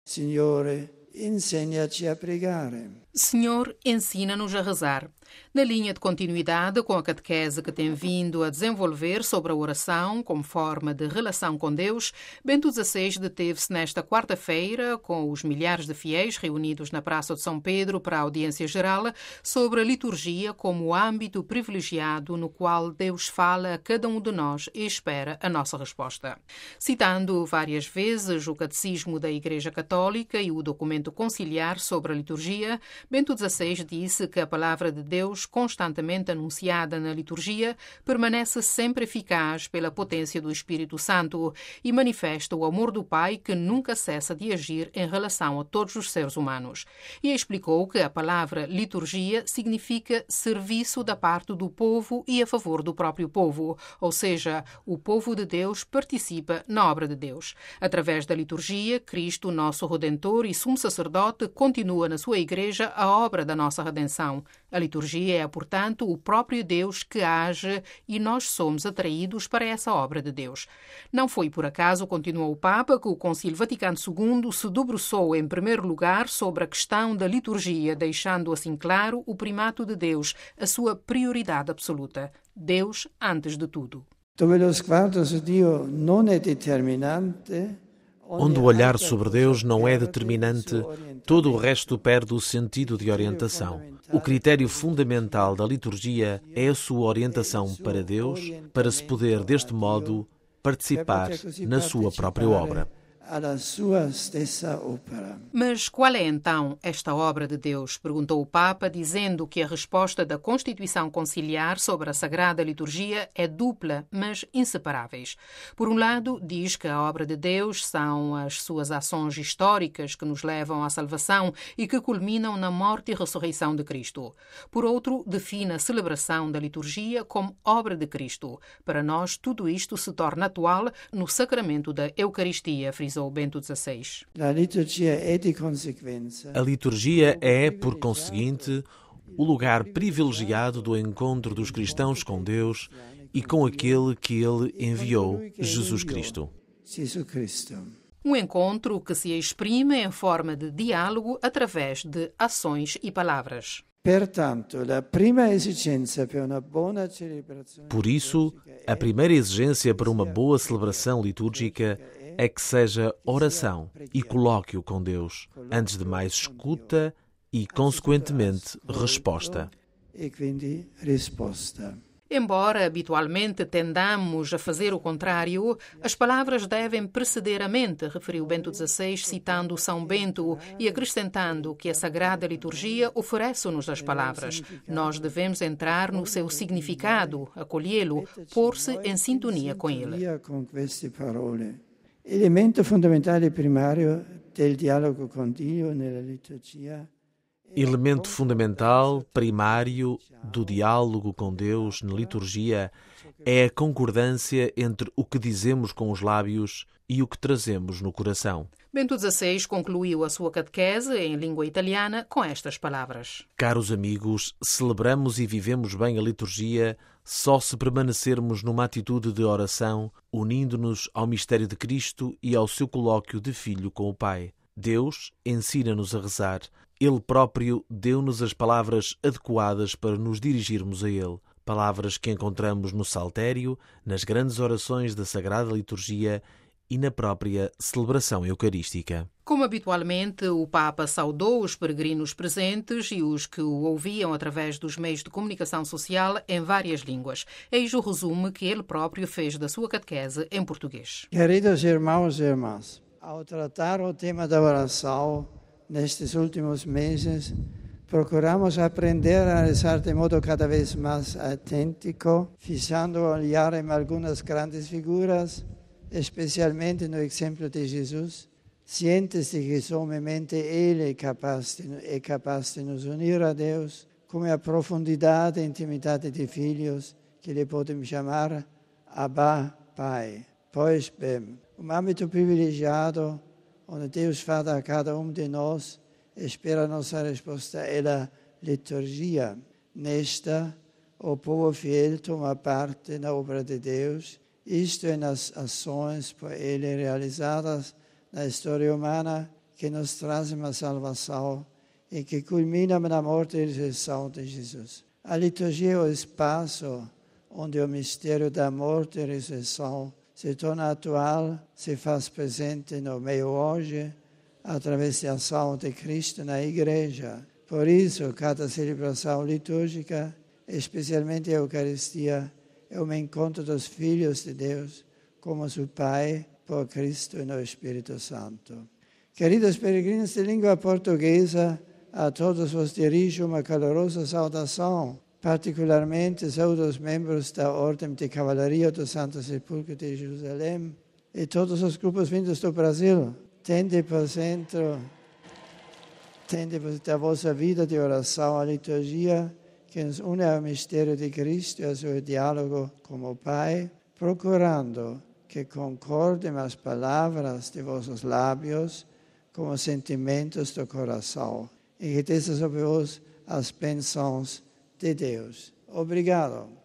Signore, insegna-ci a pregare. Senhor, ensina-nos a rezar. Na linha de continuidade com a catequese que tem vindo a desenvolver sobre a oração como forma de relação com Deus, Bento XVI deteve-se nesta quarta-feira com os milhares de fiéis reunidos na Praça de São Pedro para a audiência geral sobre a liturgia como âmbito privilegiado no qual Deus fala a cada um de nós e espera a nossa resposta. Citando várias vezes o Catecismo da Igreja Católica e o documento conciliar sobre a liturgia, Bento XVI disse que a palavra de Deus, constantemente anunciada na liturgia, permanece sempre eficaz pela potência do Espírito Santo e manifesta o amor do Pai que nunca cessa de agir em relação a todos os seres humanos. E explicou que a palavra liturgia significa serviço da parte do povo e a favor do próprio povo, ou seja, o povo de Deus participa na obra de Deus. Através da liturgia, Cristo, nosso Redentor e Sumo Sacerdote, continua na sua Igreja a obra da nossa redenção. A liturgia é, portanto, o próprio Deus que age e nós somos atraídos para essa obra de Deus. Não foi por acaso, continuou o Papa, que o Concílio Vaticano II se debruçou em primeiro lugar sobre a questão da liturgia, deixando assim claro o primato de Deus, a sua prioridade absoluta. Deus antes de tudo. Dove lo sguardo su Dio non è determinante, onde o olhar sobre Deus não é determinante, todo o resto perde o sentido de orientação. O critério fundamental da liturgia é a sua orientação para Deus, para se poder, deste modo, participar na sua própria obra. alla sua stessa opera. Mas qual é então esta obra de Deus? Perguntou o Papa, dizendo que a resposta da Constituição Conciliar sobre a Sagrada Liturgia é dupla, mas inseparáveis. Por um lado, diz que a obra de Deus são as suas ações históricas que nos levam à salvação e que culminam na morte e ressurreição de Cristo. Por outro, define a celebração da liturgia como obra de Cristo. Para nós, tudo isto se torna atual no sacramento da Eucaristia, frisou Bento XVI. A liturgia é, por conseguinte, o lugar privilegiado do encontro dos cristãos com Deus e com aquele que Ele enviou, Jesus Cristo. Um encontro que se exprime em forma de diálogo através de ações e palavras. Por isso, a primeira exigência para uma boa celebração litúrgica é que seja oração e colóquio com Deus, antes de mais escuta e, consequentemente, resposta. Embora habitualmente tendamos a fazer o contrário, as palavras devem preceder a mente, referiu Bento XVI, citando São Bento e acrescentando que a Sagrada Liturgia oferece-nos as palavras. Nós devemos entrar no seu significado, acolhê-lo, pôr-se em sintonia com ele. Elemento fondamentale primario del dialogo con Dio nella liturgia. Elemento fundamental, primário, do diálogo com Deus na liturgia é a concordância entre o que dizemos com os lábios e o que trazemos no coração. Bento XVI concluiu a sua catequese em língua italiana com estas palavras. Caros amigos, celebramos e vivemos bem a liturgia só se permanecermos numa atitude de oração, unindo-nos ao mistério de Cristo e ao seu colóquio de Filho com o Pai. Deus ensina-nos a rezar. Ele próprio deu-nos as palavras adequadas para nos dirigirmos a Ele. Palavras que encontramos no Saltério, nas grandes orações da Sagrada Liturgia e na própria celebração eucarística. Como habitualmente, o Papa saudou os peregrinos presentes e os que o ouviam através dos meios de comunicação social em várias línguas. Eis o resumo que ele próprio fez da sua catequese em português. Queridos irmãos e irmãs, ao tratar o tema da oração nestes últimos meses, procuramos aprender a rezar de modo cada vez mais autêntico, fixando o olhar em algumas grandes figuras, especialmente no exemplo de Jesus. Cientes-se que somente Ele é capaz de nos unir a Deus, com a profundidade e intimidade de filhos, que lhe podemos chamar Abba, Pai. Pois bem, um âmbito privilegiado, onde Deus fala a cada um de nós, espera a nossa resposta é a liturgia. Nesta, o povo fiel toma parte na obra de Deus, isto é, nas ações por Ele realizadas na história humana que nos traz uma salvação e que culmina na morte e ressurreição de Jesus. A liturgia é o espaço onde o mistério da morte e ressurreição se torna atual, se faz presente no meio hoje, através da ação de Cristo na Igreja. Por isso, cada celebração litúrgica, especialmente a Eucaristia, é um encontro dos filhos de Deus, como seu Pai, por Cristo e no Espírito Santo. Queridos peregrinos de língua portuguesa, a todos vos dirijo uma calorosa saudação. Particularmente saúdo os membros da Ordem de Cavalaria do Santo Sepulcro de Jerusalém e todos os grupos vindos do Brasil. Tende por centro da vossa vida de oração a liturgia que nos une ao mistério de Cristo e ao seu diálogo com o Pai, procurando que concordem as palavras de vossos lábios com os sentimentos do coração e que desça sobre vós as bênçãos de Deus. Obrigado.